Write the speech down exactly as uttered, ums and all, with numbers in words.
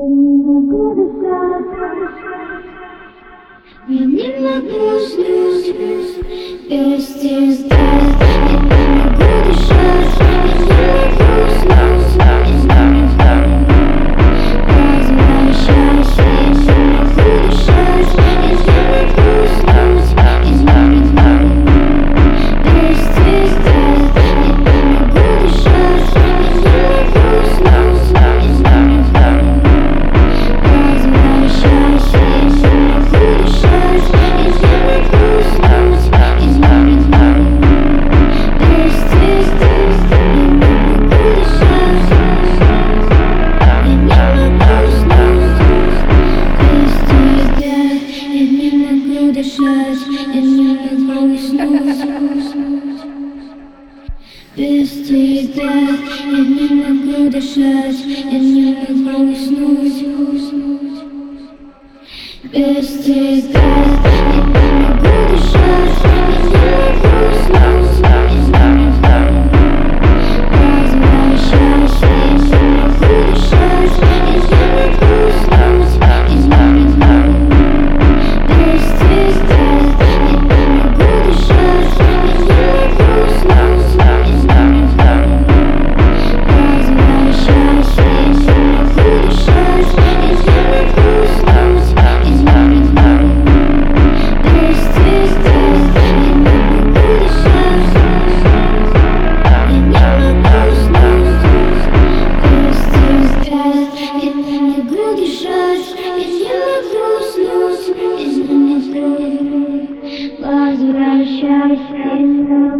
Я не могу уснуть без тебя. Я не могу дышать. Я не могу уснуть. Я не могу. Возвращайся. Я не могу дышать. Я не могу уснуть. Я не могу. Без тебя. Я не могу дышать. Я не могу уснуть. Я не могу. Возвращайся. Я не могу дышать. Без тебя я не могу дышать, я не могу уснуть. Без тебя я не могу дышать, я не могу уснуть. Я не могу. Возвращайся, я не могу дышать, я не могу уснуть. Я не могу. Без тебя я не могу дышать, я не могу уснуть. Я не могу. Возвращайся, я не могу дышать, я не могу уснуть. Я не могу. Без тебя я не могу дышать. Я не могу уснуть. Без тебя я не могу дышать. Я не могу уснуть. Я не могу. Возвращайся.